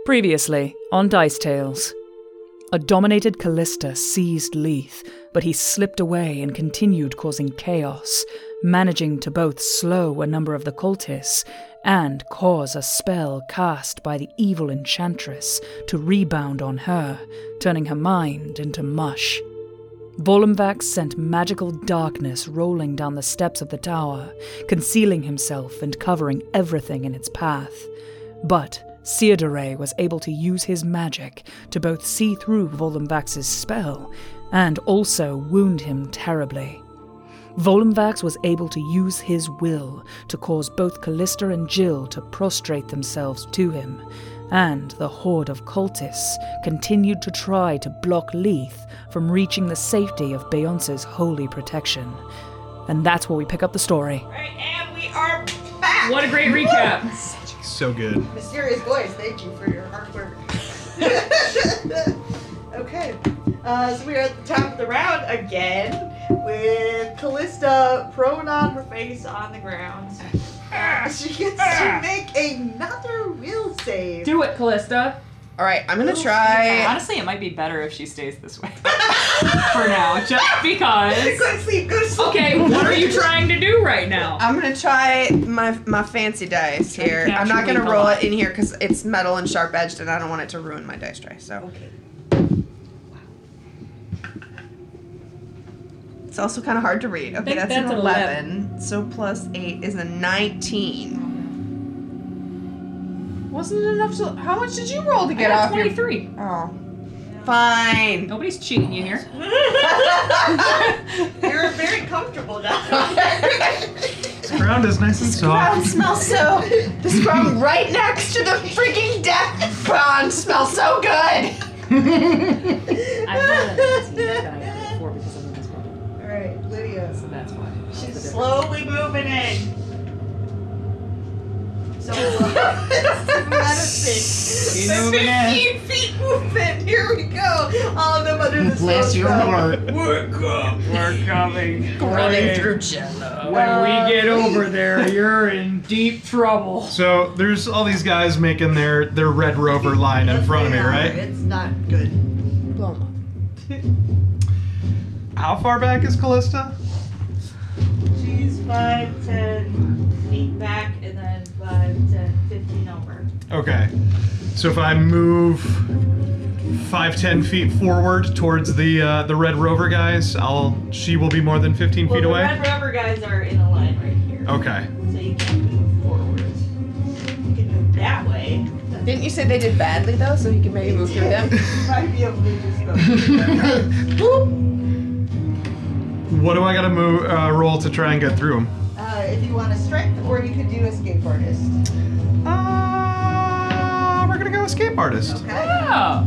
Previously on Dice Tales. A dominated Callista seized Leith, but he slipped away and continued causing chaos, managing to both slow a number of the cultists and cause a spell cast by the evil enchantress to rebound on her, turning her mind into mush. Volumvax sent magical darkness rolling down the steps of the tower, concealing himself and covering everything in its path. But Theodore was able to use his magic to both see through Volumvax's spell and also wound him terribly. Volumvax was able to use his will to cause both Callista and Jill to prostrate themselves to him, and the horde of cultists continued to try to block Leith from reaching the safety of Beyonce's holy protection. And that's where we pick up the story. Right, and we are back! What a great recap. So good. Mysterious voice, thank you for your hard work. Okay, so we are at the top of the round again with Callista prone on her face on the ground. She gets to make another will save. Do it, Callista. Alright, I'm gonna try. Honestly, it might be better if she stays this way. For now, just because. Go to sleep, go to sleep. Okay, what are you trying to do right now? I'm gonna try my fancy dice Try to here. I'm capture not gonna Leith roll alive. it in here because it's metal and sharp edged and I don't want it to ruin my dice tray. So Okay. it's also kind of hard to read. Okay, think that's that's an an 11. So plus 8 is a 19. Wasn't it enough to. How much did you roll to get I got off your. 23. Oh. Fine. Nobody's cheating you here. You're very comfortable now. This ground is nice and Ground soft. smells so. This ground right next to the freaking death pond smells so good. I had a 19 that I got before because of this one. Alright, Lydia. So that's why. That's the She's difference. slowly moving in. So medicine. She's moving in. 15 feet movement. Here we go. All of them under the Bless your heart. We're coming. Running through jello. When we get over there, you're in deep trouble. So there's all these guys making their Red Rover line in front of me, right? It's not good. Blow 'em up. How far back is Callista? She's 5, 10 feet back, and then 5, 10, 15 over. Okay. So if I move 5, 10 feet forward towards the Red Rover guys, she will be more than 15 feet The away? red rubber guys are in a line right here. Okay. So you can move forward. You can move that way. Didn't you say they did badly though, so he can maybe move through them? You might be able to just go. What do I gotta roll to try and get through them? If you want a strength, or you could do escape artist. We're gonna go escape artist. Okay. Yeah.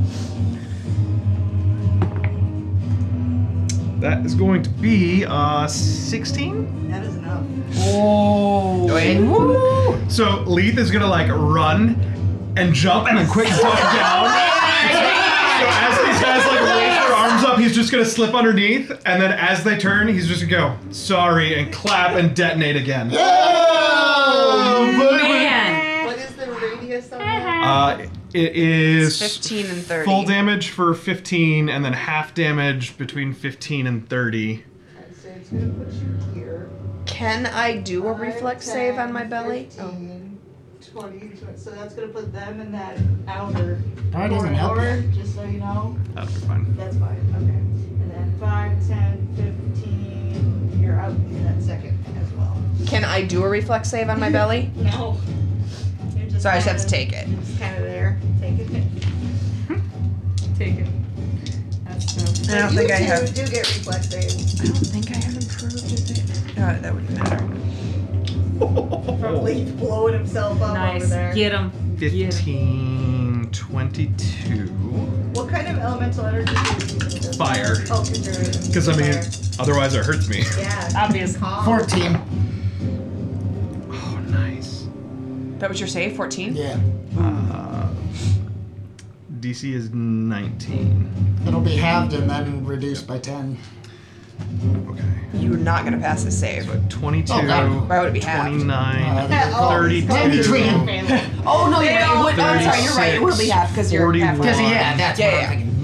That is going to be 16. That is enough. Oh. Wait. So Leith is gonna like run and jump and then quick duck down. So as these guys like raise their arms up, he's just gonna slip underneath, and then as they turn, he's just gonna go sorry and clap and detonate again. Man. What is the radius on that? It is 15 and 30. full damage for 15, and then half damage between 15 and 30. So it's gonna put you here. Can I do a 5, reflex 10, save on my belly? 15, 20, so that's gonna put them in that outer That doesn't help corridor, you. just so you know. That'll be fine. That's fine, okay. And then 5, 10, 15, you're out in that second as well. Can I do a reflex save on my belly? No. You're just So I just have to kinda- take it. You're just kind of there. Take it. Take it. That's I don't think I have. You do get reflex saves I don't think I have improved. Is it? That wouldn't matter. from Leith blowing himself up over nice. there. Get him. 15, 22. What kind of elemental energy do you use? Fire. Oh, because you're in Because I mean, fire. otherwise it hurts me. Yeah. Obvious. Calm. 14. Oh, nice. That was your save? 14? Yeah. DC is 19. It'll be halved and then reduced by 10. Okay. You're not gonna pass the save. 22, Why would it be halved? 29, Oh, 32, Oh no, you're right. I'm sorry, you're right. It will be half because you're half. 41. Yeah, that's what I'm thinking.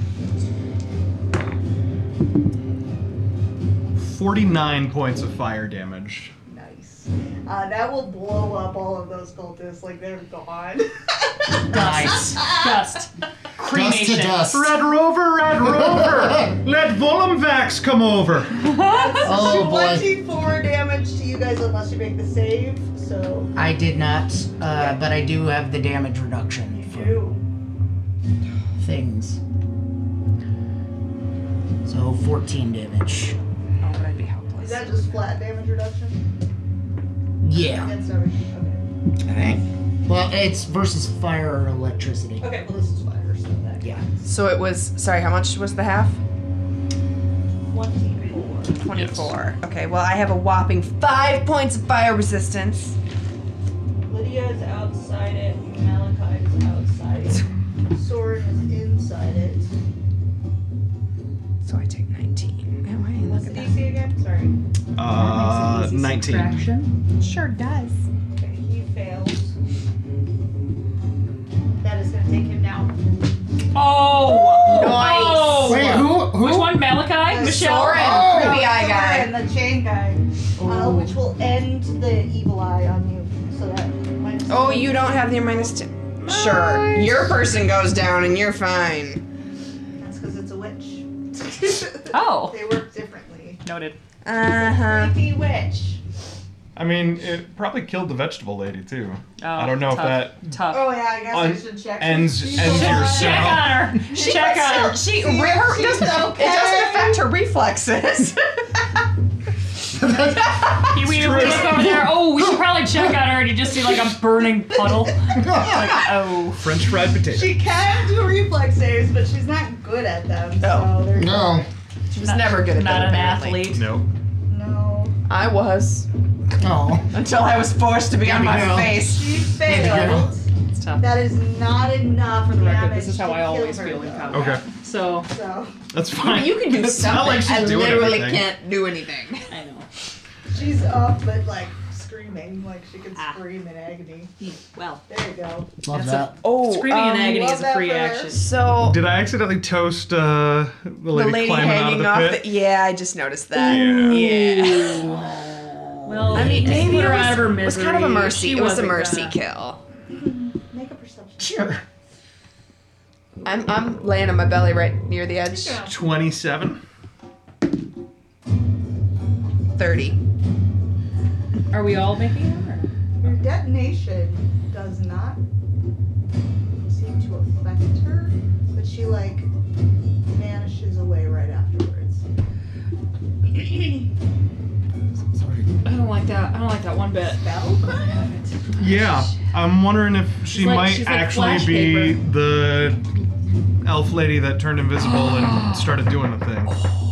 49 points of fire damage. Nice. That will blow up all of those cultists like they're gone. Nice. Dust. Dust to Cremation. dust. Red Rover, let Volumvax come over. Oh boy. 24 damage to you guys unless you make the save. So I did not, but I do have the damage reduction for you. things. So 14 damage. Oh, but I'd be Is helpless. that just flat damage reduction? Yeah. Against everything. I think. Well, it's versus fire or electricity. Okay. Okay. Well, this is fire, so that. Yeah. So it was. Sorry, how much was the half? 24. 24. Okay. Well, I have a whopping 5 points of fire resistance. Lydia is outside it. Malachi is outside it. Soren is inside it. So I take 19. Oh, hey, What's look the at DC again? Sorry. 19. that. Sure does. Okay, he fails. That is going to take him down. Oh! Nice. Oh! Wait, who? Which one? Malachi? Michelle? Soren, creepy eye guy. And the chain guy, which will end the evil eye on you. So that. Oh, you don't have the -2. Sure. Your person goes down and you're fine. That's because it's a witch. Oh. They work differently. Noted. Uh-huh. Creepy witch. I mean, it probably killed the vegetable lady too. Oh, I don't know tough. if that Tough. Oh yeah, I guess I should check. ends She's your alive. Check cell. on her. Check on her. She See if her she's doesn't, okay. it doesn't affect her reflexes. We look over there. Oh, we should probably check on her. And you just see like a burning puddle. Like, oh. French fried potato. She can do reflex saves, but she's not good at them. So there's No. She was never good at Not that, an apparently. athlete. Nope. no. I was. No. Until I was forced to be on my girl. face. She Baby girl. failed. It's tough. That is not enough For the record, damage this is how to I kill always her, feel in though. combat. Okay. So, So That's fine. You can do It's something. not like she's I doing literally anything. can't do anything. I know. she's up, but like screaming, like she can Ah. scream in agony. Well, There you go. Love That's that. Oh, screaming in agony love is a that free for her. action. So Did I accidentally toast the lady, climbing out of hanging the off pit? yeah, I just noticed that. Yeah. Yeah. Well, I mean, maybe put it her out of her was misery. kind of a mercy. She It was a wasn't mercy gonna- kill. Make a perception. Sure. I'm laying on my belly right near the edge. 27. 30. Are we all making it? Or? Your detonation does not seem to affect her, but she like vanishes away right afterwards. Sorry. I don't like that. I don't like that one bit. Spell? Yeah, I'm wondering if she might she's like actually flash be paper. the elf lady that turned invisible and started doing a thing.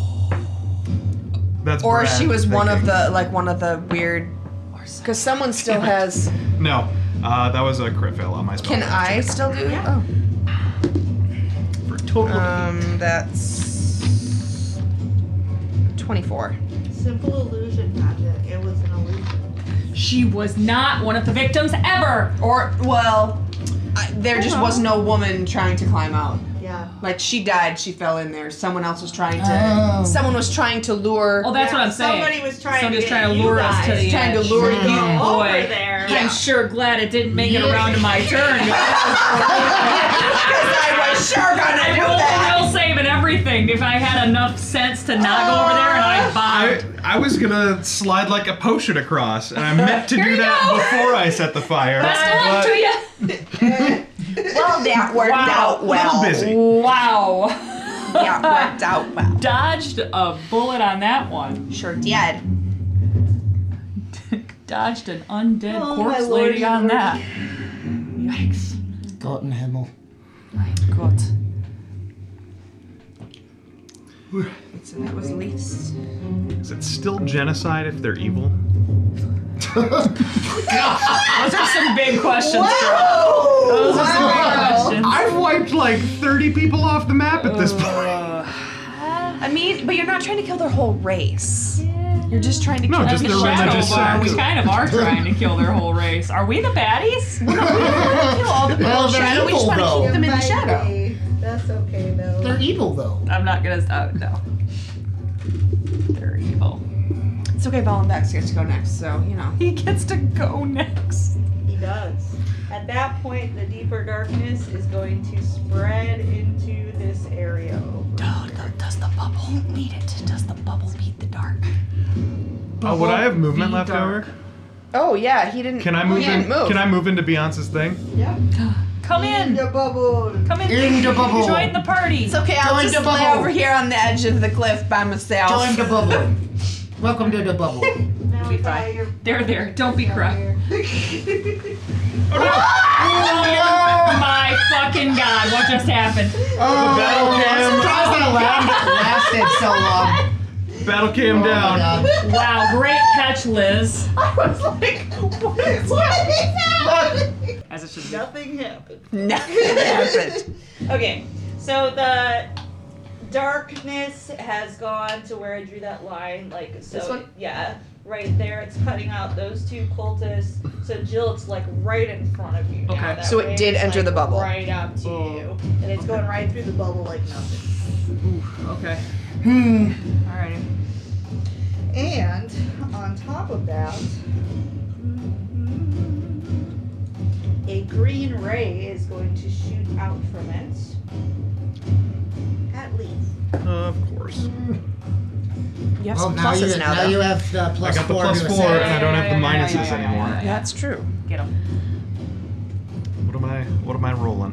That's Or Brad she was one of thinking. the weird. Because someone still has. No, that was a crit fail on my spell. Can I still do it? Yeah. For a total of That's 24. Simple illusion magic. It was an illusion. She was not one of the victims ever. Or, well, there just was no woman trying to climb out. Yeah. Like, she died, she fell in there. Someone else was trying to. Oh. Someone was trying to lure. Oh, that's Yeah, what I'm saying. Somebody was trying Somebody's to trying to get lure you us to guys the trying to edge. lure you. over Boy. there. Yeah. I'm sure glad it didn't make it Yeah. around to my turn. Because I was sure gonna I do rolled that. a will save and everything if I had enough sense to not go over there and I bombed. I was gonna slide like a potion across, and I meant to Here do you that go. before I set the fire. Best of luck to you. Well, that worked Wow. out well. Little busy. Wow. Yeah, worked out well. Dodged a bullet on that one. Sure did. Dodged an undead Oh, corpse my lord, lady on lord. that. Yikes. Gott in Himmel. My God. So that was Leaf's. Is it still genocide if they're evil? Those are some big questions, girl. Whoa! Those are some big questions. I've wiped like 30 people off the map at this point. I mean, but you're not trying to kill their whole race. You're just trying to kill just The their Shadow religious Bar, we sects. kind of are trying to kill their whole race. Are we the baddies? We don't want to kill all the people Well, in the they're shadow. We just evil, want to though. keep them in the Might shadow. be. That's okay though. They're evil though. I'm not gonna. No. They're evil. It's okay. Valenbex gets to go next, so you know. He gets to go next. He does. At that point, the deeper darkness is going to spread into this area. Does the bubble beat it? Does the bubble beat the dark? Would I have movement Be left dark. over? Oh yeah, he didn't. Can I move he didn't in? move. Can I move into Beyonce's thing? Yep. Come in. The bubble. Come in. In the bubble. Join the party. It's okay. I'll Join just the lay bubble. over here on the edge of the cliff by myself. Join the bubble. Welcome to the bubble. Now Be if I fine. hear- There. Don't be crying. Oh, My fucking God, what just happened? battle I'm cam. surprised that lasted so long. no! Battle cam Oh my down. God. Wow, great catch, Liz. I was like, what is happening? As it should be. Nothing happened. Nothing happened. Okay, so the darkness has gone to where I drew that line, like so. This one? Yeah, right there. It's cutting out those two cultists. So Jill, it's like right in front of you. now. Okay. That So it way did it's, enter like, the bubble. Right up to you, and it's going right through the bubble like nothing. Okay. Alrighty. And on top of that, a green ray is going to shoot out from it at Leaf. Of course. You have Well, some now pluses you, now, now though. you have the I plus got the 4 plus to 4 attack. and I don't have the Yeah, minuses yeah. anymore. That's true. Get him. What am I rolling?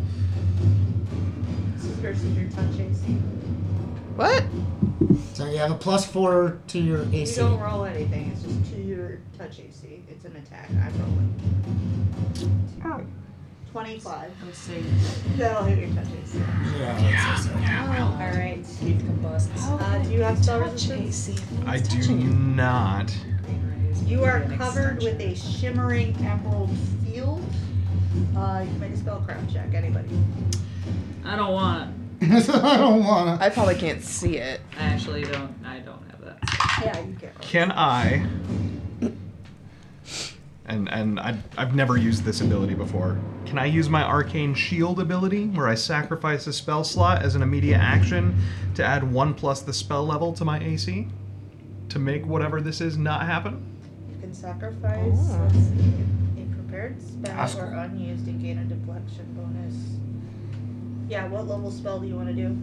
This is versus your touch AC. What? So you have a plus 4 to your You AC. don't roll anything, it's just to your touch AC. It's an attack. I'm rolling. Oh. 25. Let's see. That'll hit your touch AC. Yeah. Alright. Keith combusts. Do you have spell resistance? I do not. You are covered with a shimmering emerald field. You can make a spellcraft check, anybody. I don't want it. I don't wanna. I probably can't see it. I actually don't. I don't have that. Yeah, you can roll. Can I? And I've never used this ability before. Can I use my Arcane Shield ability, where I sacrifice a spell slot as an immediate action to add 1 plus the spell level to my AC? To make whatever this is not happen? You can sacrifice, Oh. let's see, a prepared spell That's or cool. unused and gain a deflection bonus. Yeah, what level spell do you want to do?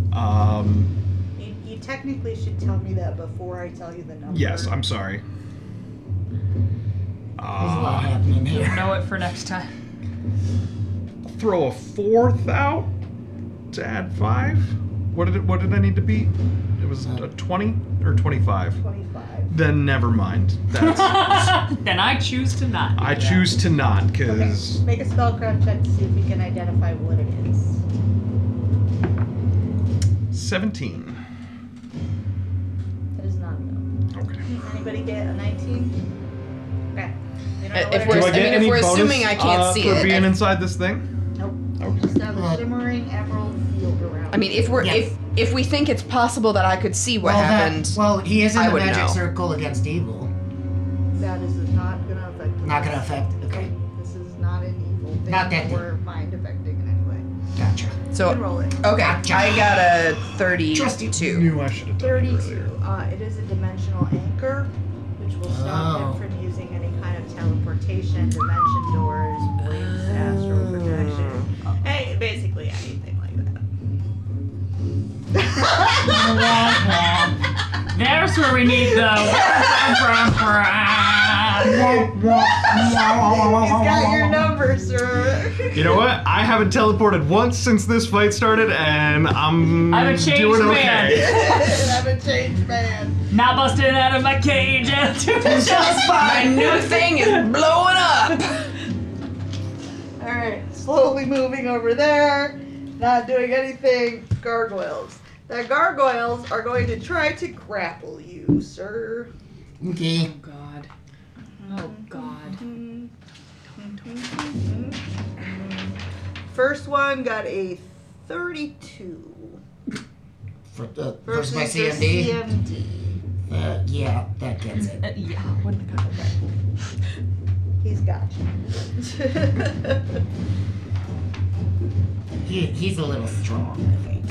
You technically should tell me that before I tell you the number. Yes, I'm sorry. There's a lot happening here. Know it for next time. Throw a 4th out to add 5. What did I need to beat? It was a 20 or 25. 25. Then never mind. That's Then I choose to not. Do I that. choose to not, Okay, cause make a spellcraft check to see if you can identify what it is. 17. That is not enough. Okay. Anybody get a 19? Okay. You don't know If what it we're- is? I mean, if we're assuming I can't see for it, being I- inside this thing? Nope. Okay. Just have a shimmering emerald field around. I mean, if we're Yes. if we think it's possible that I could see what happened, Well, he is in I the would magic know. circle against evil. that is not going to affect Not gonna affect. Okay, This is not an evil thing Not that thing. or mind affecting in any way. gotcha. You can so roll it. okay, Gotcha. I got a Trust you. 32. Knew I should have done it 32. earlier. It is a dimensional anchor, which will stop Oh. him from using any kind of teleportation, dimension doors, blinks, astral projection. Hey, basically anything like that. There's where we need the. He's got your number, sir. You know what? I haven't teleported once since this fight started, and I'm I'm a changed doing man. okay. I'm a changed man. Not busting out of my cage. Just My new thing is blowing up. Alright, slowly moving over there, not doing anything. Gargoyles. The gargoyles are going to try to grapple you, sir. Okay. Oh God. Oh God. First one got a 32. Versus my your CMD. CMD. Yeah, that gets it. Yeah, wouldn't have got it. He's got you. He's a little strong, I think.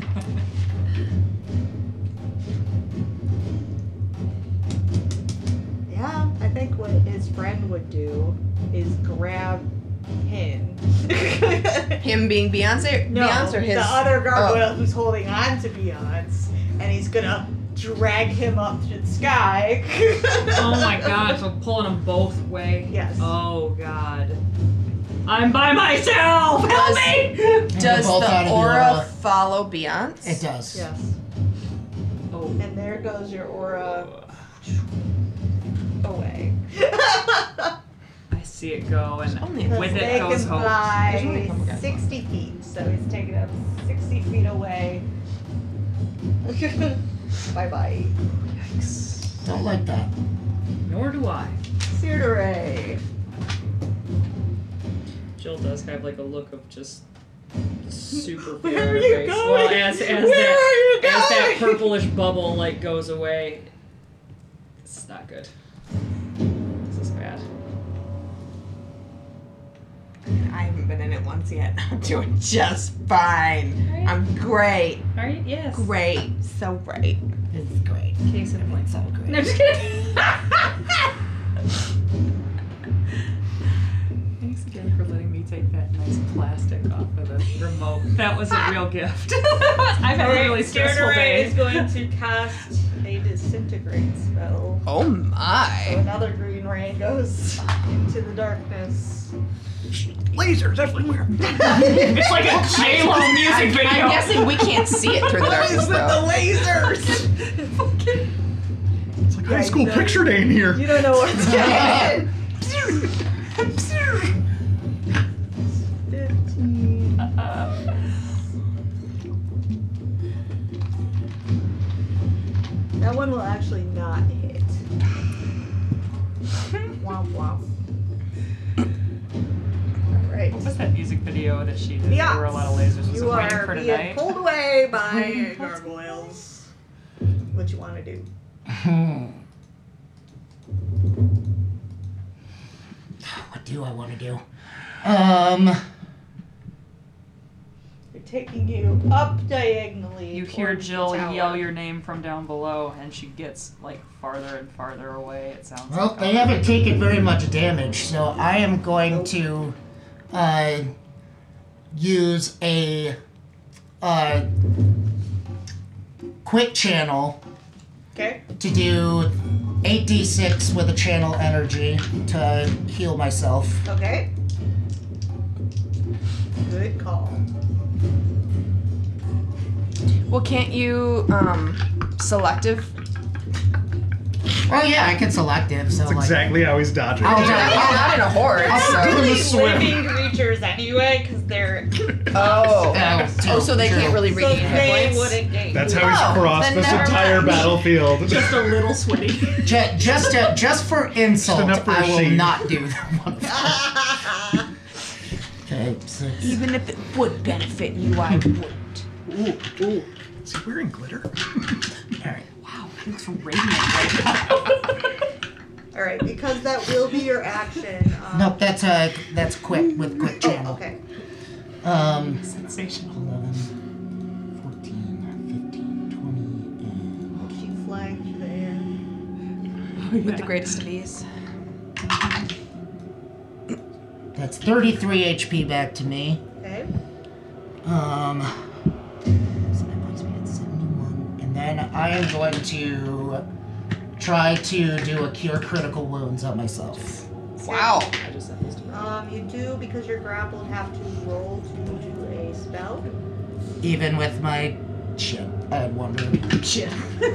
Yeah, I think what his friend would do is grab him. Him being Beyonce? No, Beyonce or his? the other gargoyle who's holding on to Beyonce, and he's gonna drag him up to the sky. Oh my god, so pulling them both way. Yes. Oh god. I'm by myself! Help me! Does both out the of the aura aura. follow Beyonce? It does. Yes. Oh. And there goes your aura away. I see it go, and Only with They it goes can hope. There's only a couple fly guys 60 feet, so he's taking up 60 feet away. Bye-bye. Don't like that. Nor do I. Cerdere. Jill does have like a look of just super fear Where on are her you face. going? Well, as Where are you that going? purplish bubble like goes away, it's not good. This is bad. I haven't been in it once yet. I'm doing just fine. Right. I'm great. All right. Yes. Great. So great. It's great. Case in point. So great. No, I'm just kidding. Thanks again for letting me take that nice plastic off of the remote. That was a real gift. I've had a really stressful Cerdere day. is going to cast a disintegrate spell. Oh So my. another green ray goes into the darkness. Lasers everywhere. It's like a J-Lo music video. I'm guessing we can't see it through the darkness though. lasers? It's like high school picture day in here. You don't know what's going on. 15. That one will actually not hit. Womp womp. Alright. What was that music video that she did? Yeah. There were a lot of lasers. Was You it Waiting are for being Tonight? pulled away by gargoyles. What you want to do? What do I want to do? They're taking you up diagonally. You hear towards the Jill tower. yell your name from down below, and she gets like farther and farther away. It sounds. Well, like they haven't taken very much damage, so I am going to use a quick channel Okay. to do 8d6 with a channel energy to heal myself. Okay. Good call. Well, can't you selective? Oh yeah, I can selective, so That's like exactly how he's dodging. I'll You're not in a horde, so. These living creatures anyway, because they're Oh, so they True. can't really so regain hit they points. wouldn't gain. That's how he's Oh, crossed then this never entire mind. battlefield. just a little sweaty. just for insult, enough for I a will shade. not do one of them. Okay, 6. Even if it would benefit you, I wouldn't. Ooh. Is he wearing glitter? Alright. Wow, he looks radiant right now. All right, because that will be your action. Nope, that's quick with quick channel. Okay. Sensational. 11, 14, 15, 20, and She's flying through the air. With the greatest of ease. that's 33 HP back to me. Okay. So that puts me at 71. And then I am going to try to do a cure critical wounds on myself. Wow. I just said this to her. You do, because you're grappled, have to roll to do a spell. Even with my shit. I had one room. Shit.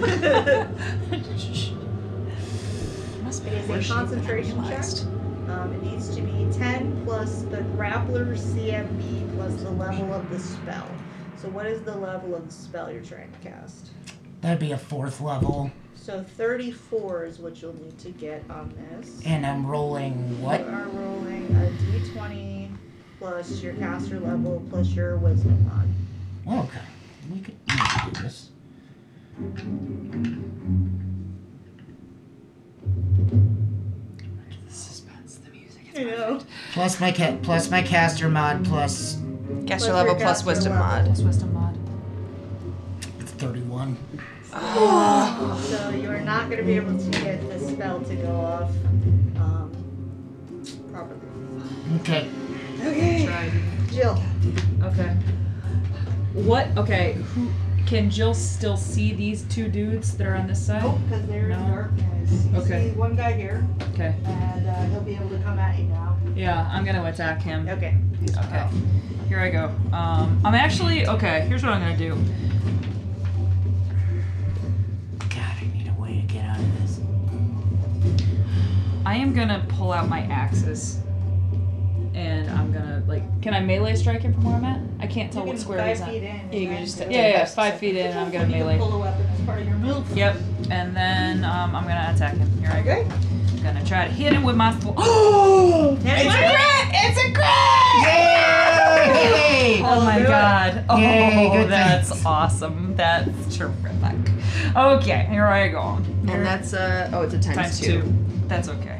Must be It is a worse than I concentration check. realized. It needs to be 10 plus the grappler's CMB plus the level of the spell. So what is the level of the spell you're trying to cast? That'd be a 4th level. So 34 is what you'll need to get on this. And I'm rolling what? You are rolling a d20 plus your caster level plus your wisdom mod. Oh, okay. We could do this. Suspense, the music. You know. Plus my caster mod plus Caster Plus level your plus caster wisdom level. mod. Plus wisdom mod. 31. So you're not going to be able to get the spell to go off properly. Okay. Okay. Tried. Jill. Okay. What? Okay. Who can Jill still see these two dudes that are on this side? Nope, because they're No. in darkness. You Okay. see one guy here, Okay. and he'll be able to come at you now. Yeah, I'm gonna attack him. Okay. Okay. Here I go. I'm actually okay. Here's what I'm gonna do. God, I need a way to get out of this. I am gonna pull out my axes, and I'm gonna Can I melee strike him from where I'm at? I can't tell You what can square 5 he's on. feet in. Yeah, you can and just then attack. Yeah, 5 feet in, and I'm gonna you can melee. pull a weapon as part of your move. Yep. And then I'm gonna attack him. Here I go. Okay. I'm gonna try to hit him with my. Oh! It's a crit! Yay! Oh my do it. god. Oh, Yay, good that's things. awesome. That's terrific. Okay, here I go. And that's it's a times two. That's okay.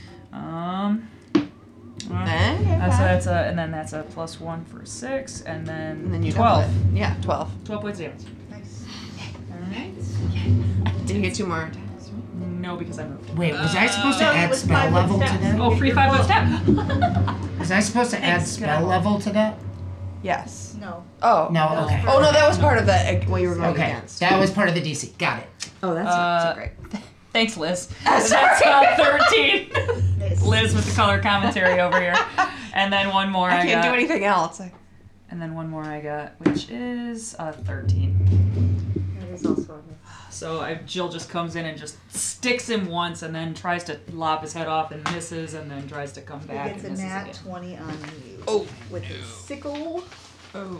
Then That's a, and then that's a +1 for 6, and then, you 12. double it. Yeah, 12. 12 points of damage. Nice. Alright. Did you get 2 more attacks? No, because I moved. Wait, was I supposed to No, it add was spell 5 level to steps. that? Oh, free You're 5 close. step. Was I supposed to add Thanks, spell good. level to that? Yes. No. Oh. No, okay. Oh no, that was part of the what you were going Okay, against. that was part of the DC. Got it. Oh, that's Uh, so great. Thanks, Liz. Sorry. That's 13. Nice. Liz with the color commentary over here. And then one more I can't got. do anything else. And then one more I got, which is 13. That is also So Jill just comes in and just sticks him once, and then tries to lop his head off and misses, and then tries to come He back gets and a misses nat again. 20 on you. Oh. With his sickle. Oh,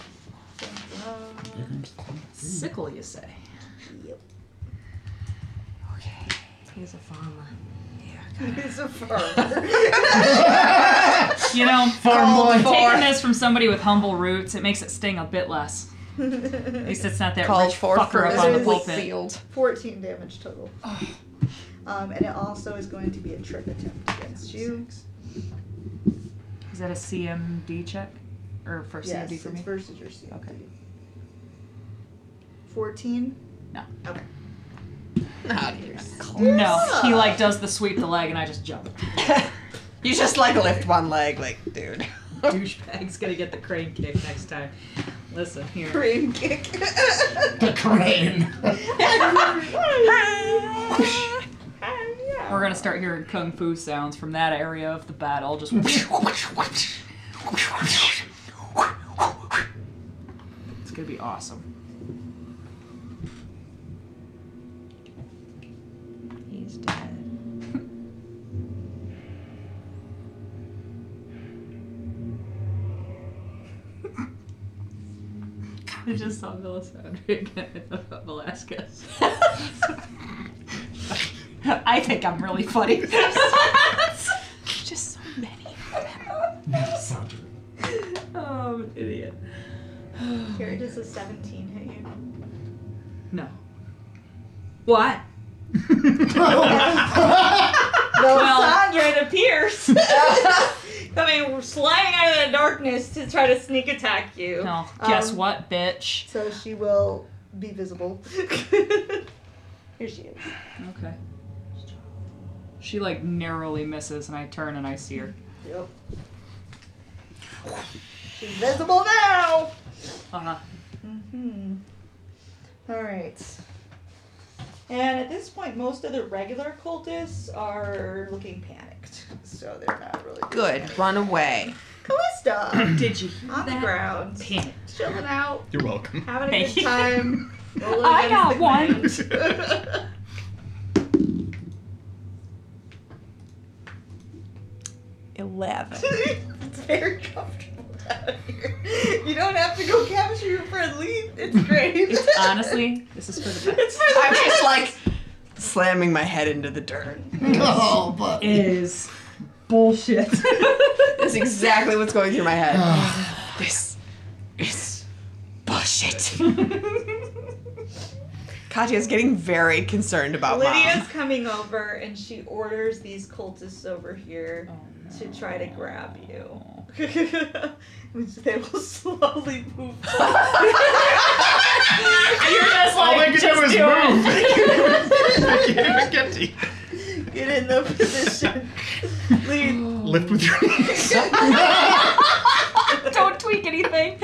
sickle, you say? Yep. Okay. He's a farmer. He's a farmer. You know, Farm boy. taking this from somebody with humble roots, it makes it sting a bit less. At least it's not that Called rich forth fucker from up his on the miserable pulpit. field. 14 damage total. And it also is going to be a trick attempt against you. Is that a CMD check? Or for Yes, CMD for it's me? versus your CMD. Okay. 14? No. Okay. No, he does the sweep the leg and I just jump. You just lift one leg, dude. Douchebag's gonna get the crane kick next time. Listen here. Crane kick. The crane. We're gonna start hearing kung fu sounds from that area of the battle. Just. It's gonna be awesome. He's dead. I just saw Melisandre Velasquez. I think I'm really funny. Just so many. Oh, I'm an idiot. Here, does a 17 hit you? No. What? Melisandre appears. Coming sliding out of the darkness to try to sneak attack you. No. Guess what, bitch? So she will be visible. Here she is. Okay. She narrowly misses, and I turn and I see her. Yep. She's visible now. Uh-huh. Alright. And at this point, most of the regular cultists are looking panicked. So they're not really doing Good. anything. Run away. Callista! Did you hear On the that? ground. Panic. Chilling out. You're welcome. Having a Thank good you. time. rolling I against got the one. 11. It's very comfortable down here. You don't have to go capture your friend. Leave. It's great. Honestly, this is for the best. It's for the I'm best. just slamming my head into the dirt. Oh, but Is bullshit. That's exactly what's going through my head. This is bullshit. Katya's getting very concerned about Lydia's Mom. coming over and she orders these cultists over here to try to grab you. Which they will slowly move. You're just All like, they can just do is do move. it. They can't even get to you. Get in the position. Lead. Lift with your knees. Don't tweak anything.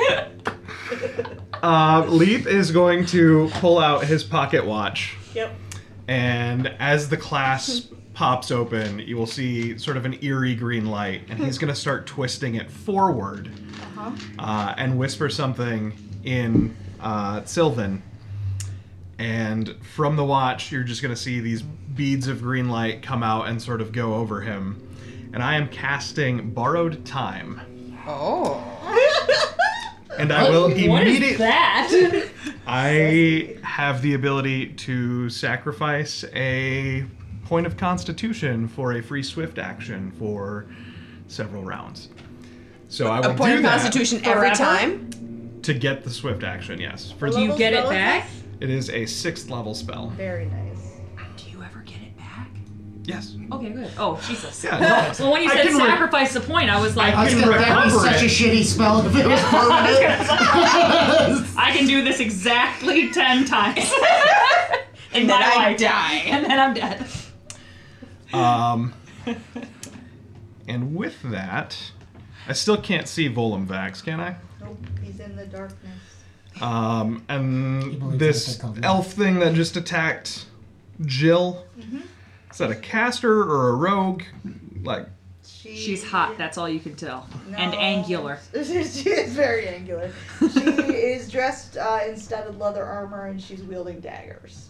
Leaf is going to pull out his pocket watch, Yep. and as the clasp pops open, you will see sort of an eerie green light, and he's going to start twisting it forward and whisper something in Sylvan. And from the watch, you're just going to see these beads of green light come out and sort of go over him. And I am casting Borrowed Time. Oh. And I will What is immediately... that? I have the ability to sacrifice a point of constitution for a free swift action for several rounds. So I will A point do of that constitution every Forever? time? to get the swift action, yes. For Do you get it back? it is a 6th level spell. Very nice. Do you ever get it back? Yes. Okay, good. Oh, Jesus. Yeah, no. Well, when you I said can sacrifice the point, I was like, I can That'd be recover such a it. shitty spell if it was permanent. I can do this exactly 10 times. And then I die. And then I'm dead. And with that, I still can't see Volumvax, can I? Nope, he's in the darkness. And believes this that's a cover. elf thing that just attacked Jill, is that a caster or a rogue? Like, She's hot, that's all you can tell. No. And angular. She is very angular. She is dressed in studded leather armor and she's wielding daggers.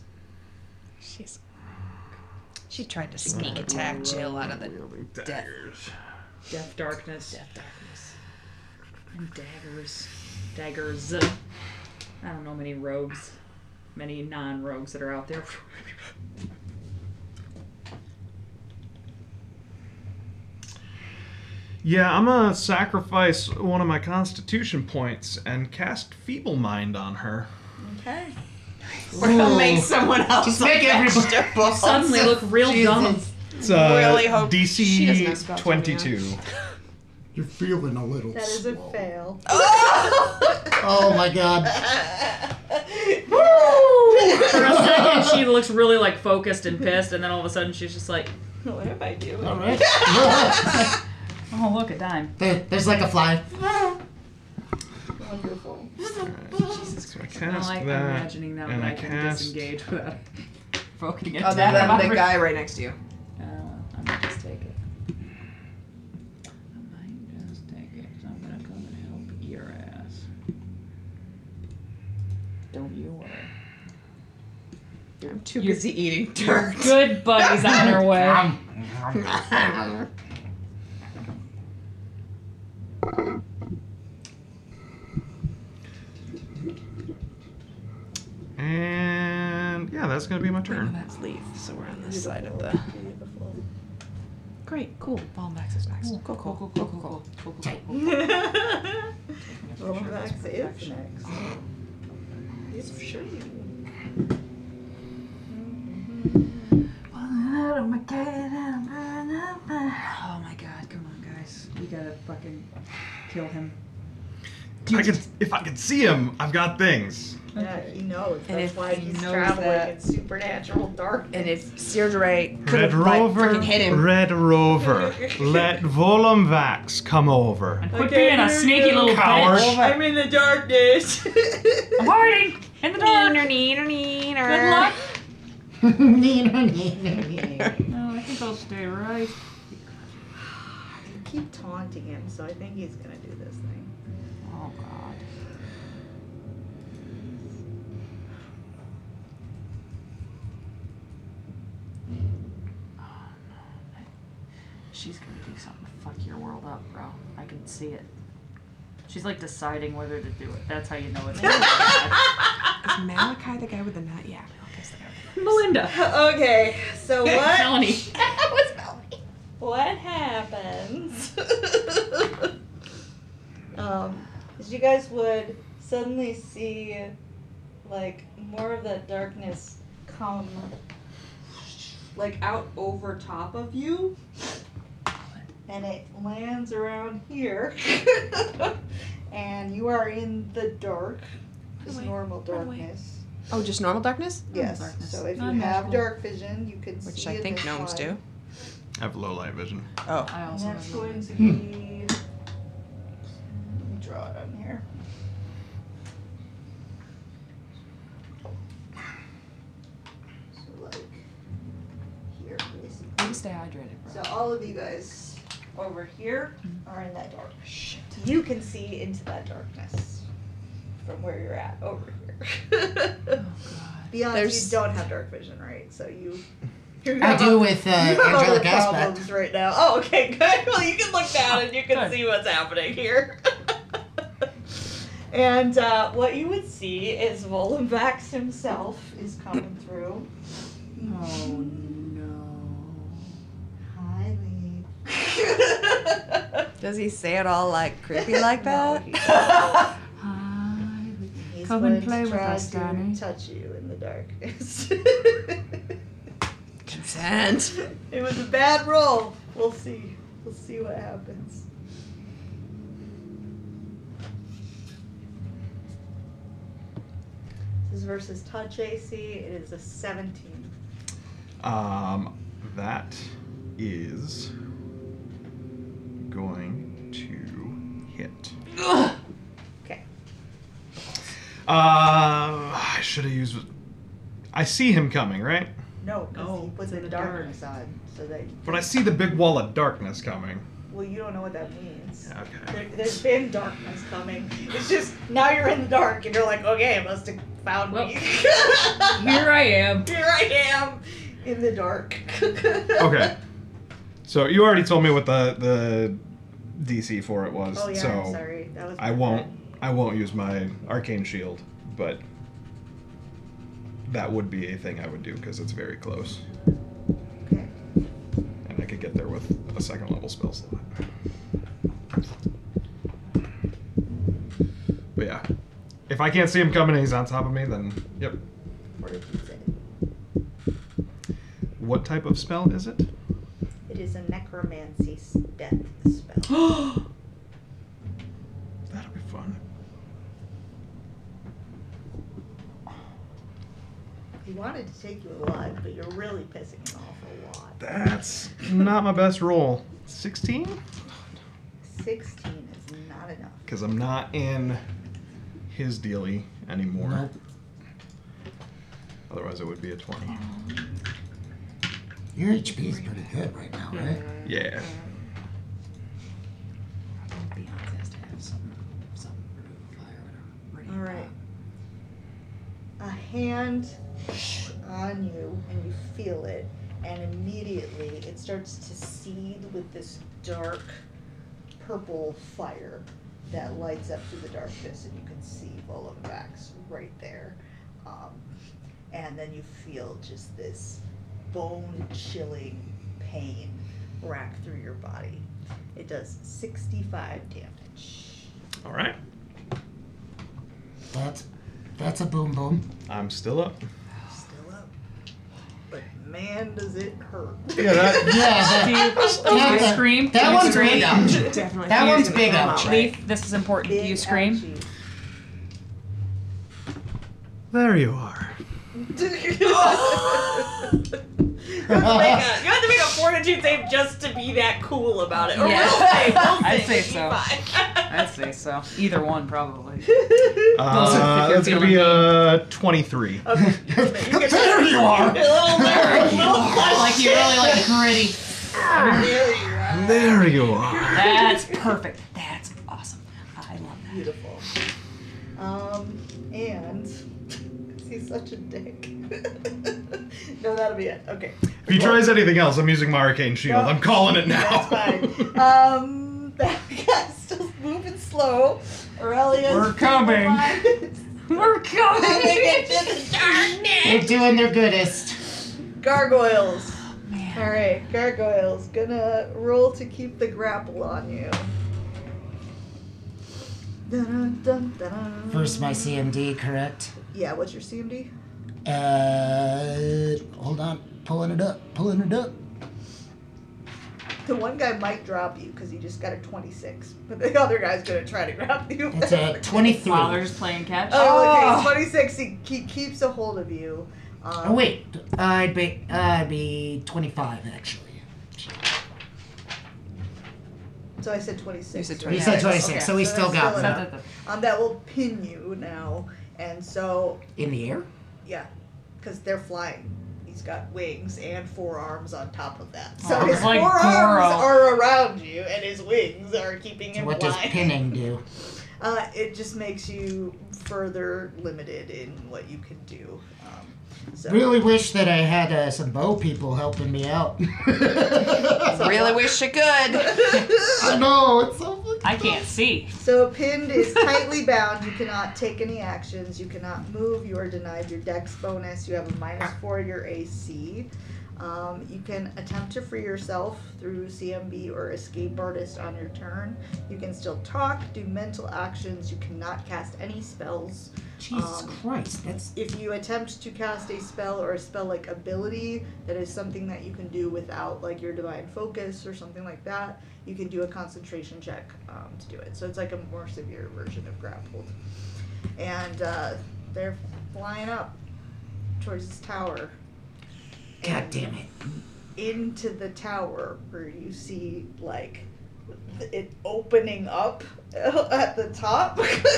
She tried to sneak attack Jill out of the death. Death darkness. And daggers. Daggers. I don't know many rogues. Many non-rogues that are out there. yeah, I'm gonna sacrifice one of my constitution points and cast Feeble Mind on her. Okay. We're gonna make someone else Just a make everybody- vegetable. Suddenly look real dumb. It's Really hope she doesn't have DC spells 22. You're feeling a little That is a slow. fail. Oh my god. For a second, she looks really like focused and pissed, and then all of a sudden she's just like, What if I do? All right. oh, look, a dime. There's like a fly. Wonderful. So I I cast like that, imagining that and when I I can cast. disengage without provoking it. Oh, that the guy right next to you. I might just take it. I might just take it, 'cause I'm gonna come and help your ass. Don't you worry. I'm too busy eating Your dirt. good buddy's on her way. And yeah, that's gonna be my turn. That's Leaf, so we're on this side of the. Great, cool. Volumvax is next. Cool. Well, Max is next. Yes, sure. Oh my god, come on, guys. We gotta fucking kill him. If I could see him, I've got things. Yeah, he knows. And That's if why he he's knows traveling that- in supernatural darkness. And if Deirdre could Red have like Rover, freaking hit him. Red Rover, let Volumvax come over. And quit Okay, being a here sneaky you go. little Coward. bitch. I'm in the darkness. I'm hiding in the dark. Good luck. No, I think I'll stay right. Keep taunting him, so I think he's gonna do this thing. Oh god. She's gonna do something to fuck your world up, bro. I can see it. She's like deciding whether to do it. That's how you know it's gonna be bad. Is Malachi the guy with the nut? Yeah, Malachi's the guy with the nut. Melinda. Okay, so what? Melanie. What happens? Is you guys would suddenly see like more of that darkness come like out over top of you, and it lands around here, and you are in the dark. Just normal darkness. Oh, just normal darkness? Yes. darkness. So if you Not have magical. dark vision, you can see. Which I in think this gnomes one. do. I have low light vision. Oh. I And also that's have going those. to be. Let me draw it on here. So like here, basically. You can stay hydrated, bro. So all of you guys over here are in that dark. Shit. You can see into that darkness from where you're at over here. Oh god. Beyond There's- you don't have dark vision, right? So you. I do with you have other angelic problems aspect. right now. Oh, okay, good. Well, you can look down and you can Good. see what's happening here. And what you would see is Volenvax himself is coming through. Oh no. Hi, Lee. Does he say it all like creepy like that? No, Hi. he's Come going and play to with try us, to Danny. touch you in the darkness. Consent. It was a bad roll. We'll see. We'll see what happens. This is versus touch AC. It is a 17. That is going to hit. Okay. I should have used. I see him coming, right? No, because No, he put it's the in the darkness on, so that. But I see the big wall of darkness coming. Well, you don't know what that means. Okay. There's been darkness coming. It's just now you're in the dark and you're like, okay, it must have found Well, me. Here I am. Here I am in the dark. Okay. So you already told me what the DC for it was. Oh yeah, so I'm sorry. That was. I won't use my arcane shield, but that would be a thing I would do because it's very close, Okay. and I could get there with a second level spell slot. But yeah, if I can't see him coming and he's on top of me, then yep. What did you say? What type of spell is it? It is a necromancy death spell. That'll be fun. He wanted to take you alive, but you're really pissing him off a lot. That's not my best roll. 16? 16 is not enough. Because I'm not in his dealie anymore. Nope. Otherwise, it would be a 20. Your HP is pretty good right now, right? Yeah. Beyonce has to have some fire ready. All right. A hand on you, and you feel it, and immediately it starts to seethe with this dark purple fire that lights up through the darkness, and you can see Volenvax right there. And then you feel just this bone-chilling pain rack through your body. It does 65 damage. All right. That's a boom boom. I'm still up. Still up. But man, does it hurt. Yeah, that. Yeah, Do you that- scream? that Do you one's scream? big ouch. Definitely. That one's He's big gonna come ouch. out right. Leaf, this is important. Do you Big scream? ouchie. There you are. You have to make a fortitude save just to be that cool about it. Or Yeah. will save. I'd say It'd be so. fine. I'd say so. Either one, probably. That's gonna be a 23. Okay. You get There you are. A little nerd. Like you really like gritty. There you are. There you are. That's perfect. That's awesome. I love that. Beautiful. And he's such a dick. No, that'll be it. Okay. If he tries anything else, I'm using my arcane shield. No, I'm calling it now. That's fine. That guy's still moving slow. Aurelia's We're coming. We're coming. into the darkness. They're doing their goodest. Gargoyles. Man. Alright, gargoyles. Gonna roll to keep the grapple on you. Dun, dun, dun. First, my CMD, correct? Yeah, what's your CMD? Hold on. Pulling it up. The one guy might drop you because he just got a 26, but the other guy's gonna try to grab you. It's a 23. While they're just playing catch. Oh, okay, 26. He keeps a hold of you. Oh wait, I'd be 25 actually. So I said 26. You said right? You said 26, Okay, so we still that's got enough. that. That will pin you now, and so In the air? yeah, because they're flying. He's got wings and 4 arms on top of that. Oh, So his it's like 4 arms Goro. are around you, and his wings are keeping So him what does flying. pinning do? It just makes you further limited in what you can do. So Really wish that I had some bow people helping me out. Really wish you could. I know, it's so fucking I can't see. So pinned is tightly bound. You cannot take any actions. You cannot move. You are denied your dex bonus. You have a -4 to your AC. You can attempt to free yourself through CMB or escape artist on your turn. You can still talk, do mental actions. You cannot cast any spells. Jesus Christ, that's If you attempt to cast a spell or a spell-like ability, that is something that you can do without like your divine focus or something like that, you can do a concentration check to do it. So it's like a more severe version of grappled. And they're flying up towards this tower. God damn it. Into the tower where you see like it opening up at the top.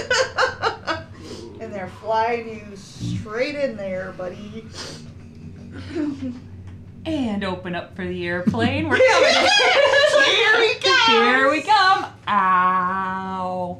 And they're flying you straight in there, buddy. And open up for the airplane. We're coming in. Here we go. Here we come. Ow.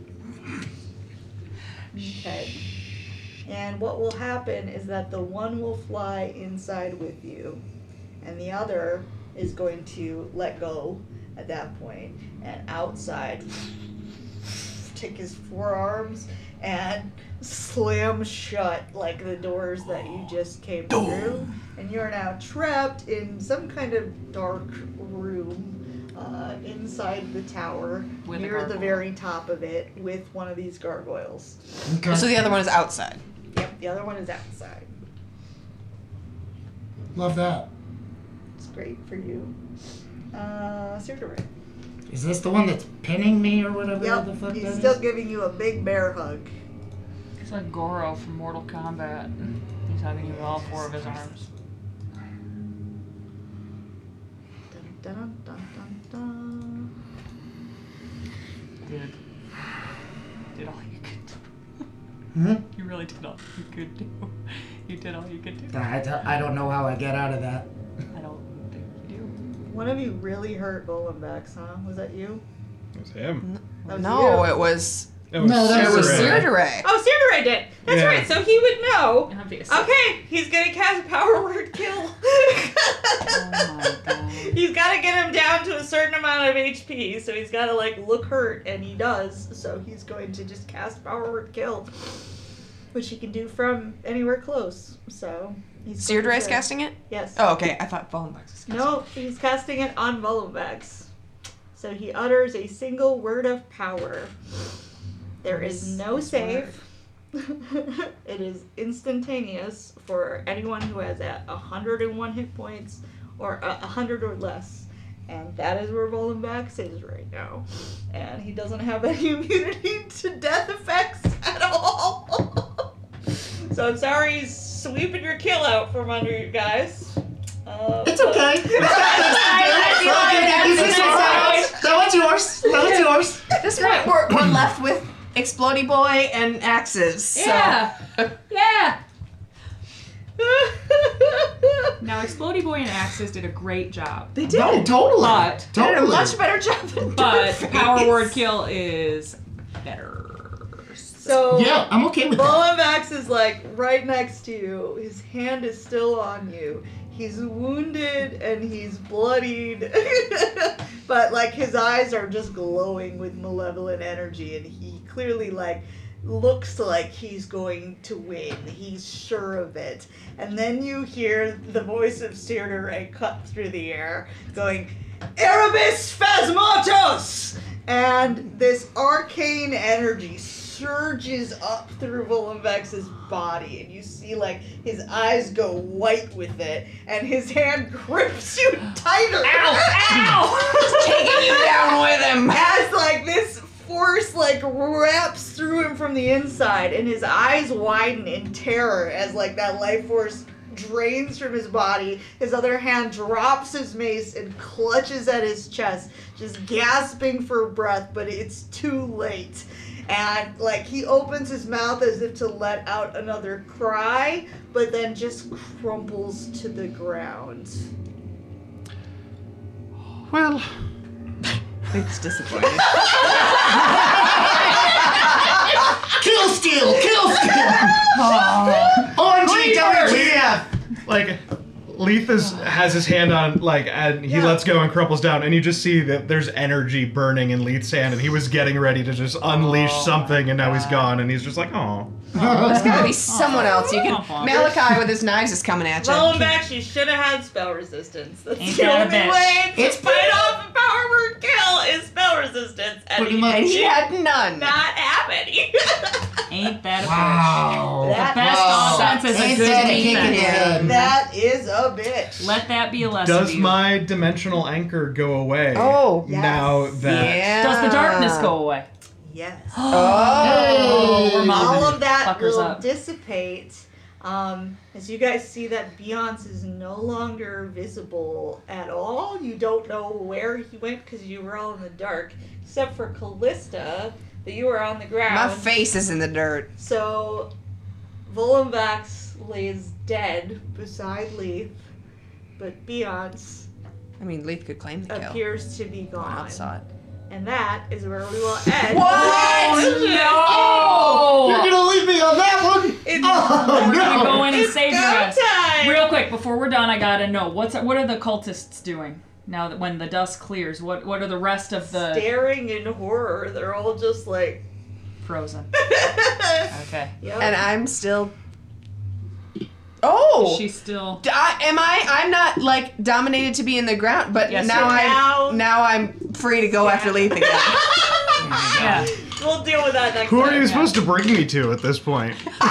Okay. And what will happen is that the one will fly inside with you, and the other is going to let go at that point, and outside take his forearms and slam shut like the doors that you just came through, and you are now trapped in some kind of dark room inside the tower With a near the gargoyle. very top of it with one of these gargoyles. Okay. So the other one is outside. Yep, the other one is outside. Love that. It's great for you. Sirdaray. Is this the one that's pinning me or whatever the Yep, fuck he's that still is? giving you a big bear hug. It's like Goro from Mortal Kombat. He's hugging you with all 4 of his arms. Dun, dun, dun, dun, dun. Did all you could do. Hmm? You really did all you could do. You did all you could do. I don't know how I get out of that. I don't think you do. One of you really hurt Golembex, huh? Was that you? It was him. That was No, you. it was No, that was Sirdaray. Oh, Sirdaray did. That's Yeah. right. So he would know. Obviously. Okay, he's gonna cast Power Word Kill. Oh my god. He's gotta get him down to a certain amount of HP, so he's gotta like look hurt, and he does. So he's going to just cast Power Word Kill, which he can do from anywhere close. So he's going Sirdaray's to- casting it? Yes. Oh, okay. I thought Fallenbox was casting it. No, he's casting it on Volumbex. So he utters a single word of power. There is no save. It is instantaneous for anyone who has at 101 hit points or 100 or less. And that is where Volumbex is right now. And he doesn't have any immunity to death effects at all. So I'm sorry he's sweeping your kill out from under you guys. It's okay. That one's yours. That one's yours. At this point, we're left with Explodey Boy and axes. So. Yeah. Yeah. Now, Explodey Boy and Axis did a great job. They did. No, totally. But- They did a Totally. much better job than But Dirtface. Power Word Kill is better. So Yeah, I'm okay with that. Volumbex is like right next to you. His hand is still on you. He's wounded and he's bloodied. But like his eyes are just glowing with malevolent energy, and he clearly like looks like he's going to win. He's sure of it. And then you hear the voice of Sirdaray cut through the air going, Erebus Phasmatos! And and this arcane energy surges up through Volumvex's body, and you see like his eyes go white with it, and his hand grips you tighter. Ow! Taking you down with him. As like this force like wraps through him from the inside, and his eyes widen in terror as like that life force drains from his body. His other hand drops his mace and clutches at his chest, just gasping for breath, but it's too late. And like he opens his mouth as if to let out another cry, but then just crumples to the ground. Well, It's disappointing. Kill steal! Kill steal! OMG, we have like Leith has his hand on like, and he lets go and crumples down, and you just see that there's energy burning in Leith's hand, and he was getting ready to just unleash something, and now he's gone, and he's just like, oh. There's gotta be someone else. You can. Malachi with his knives is coming at you. Volumvex, you should have had spell resistance. That's Ain't the that a only bitch? way to It's fight off a power word kill is spell resistance, and Pretty much. And he had none. not have any. Ain't that a Wow. bitch? The best Wow. offense is a Ain't good that a kick in the defense. head? That is a bitch. Let that be a lesson Does to you. my dimensional anchor go away? Oh. Yes. Now that Yeah. Does the darkness go away? Yes. Oh. We're mobbing All of that fuckers will up. dissipate as you guys see that Beyonce is no longer visible at all. You don't know where he went because you were all in the dark, except for Callista, that you were on the ground. My face is in the dirt. So Volumvax lays dead beside Leith, but Beyonce I mean, Leith could claim the kill. appears to be No one gone. else saw it. And that is where we will end. What? No! You're gonna leave me on that one? It's Oh, We're gonna no. go in and It's save go your ass. time! Real quick, before we're done, I gotta know what are the cultists doing now that when the dust clears? What are the rest of the Staring in horror. They're all just like. frozen? Okay. Yep. And I'm still. Oh. She's still. I'm not like dominated to be in the ground, but Yes, now you're now I'm free to go after Leith again. Yeah. We'll deal with that next who time. are you supposed to bring me to at this point?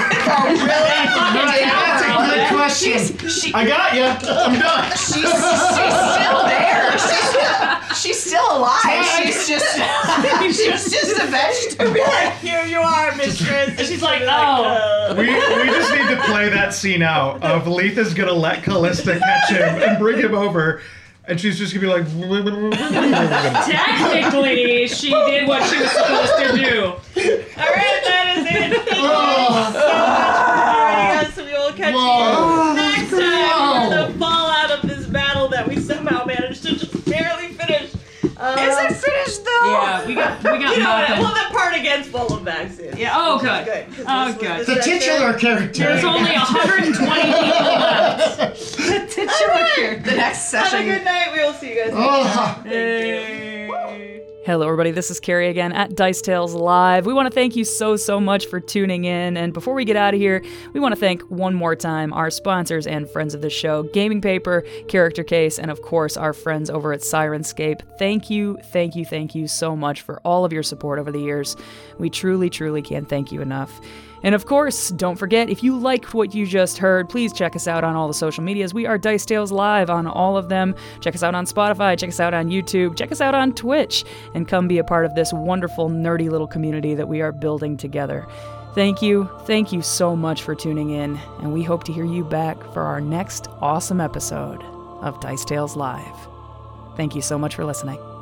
That's a good question. I got you. I'm done. She's still there. She's still alive. She's just a vegetable. Here you are, mistress. She's like, oh. We just need to play that scene out of Leith is gonna let Callista catch him and bring him over, and she's just gonna be like. Technically, she did what she was supposed to do. Alright, that is it. Thank you Oh. so much for joining us. We will catch you next time for the fallout of this battle that we somehow managed to just barely finish. Is it finished though? Yeah, we got You know what? nothing. Well, the part against Volumvax is. Yeah, oh, which is good. 'cause Oh, this was good. The titular character. There's only 120 people left. The titular character. The next Have a session. good night. We will see you guys next Oh. time. Thank you. Hello, everybody. This is Carrie again at Dice Tales Live. We want to thank you so much for tuning in. And before we get out of here, we want to thank one more time our sponsors and friends of the show, Gaming Paper, Character Case, and of course, our friends over at Sirenscape. Thank you so much for all of your support over the years. We truly can't thank you enough. And of course, don't forget, if you liked what you just heard, please check us out on all the social medias. We are Dice Tales Live on all of them. Check us out on Spotify, check us out on YouTube, check us out on Twitch, and come be a part of this wonderful, nerdy little community that we are building together. Thank you so much for tuning in, and we hope to hear you back for our next awesome episode of Dice Tales Live. Thank you so much for listening.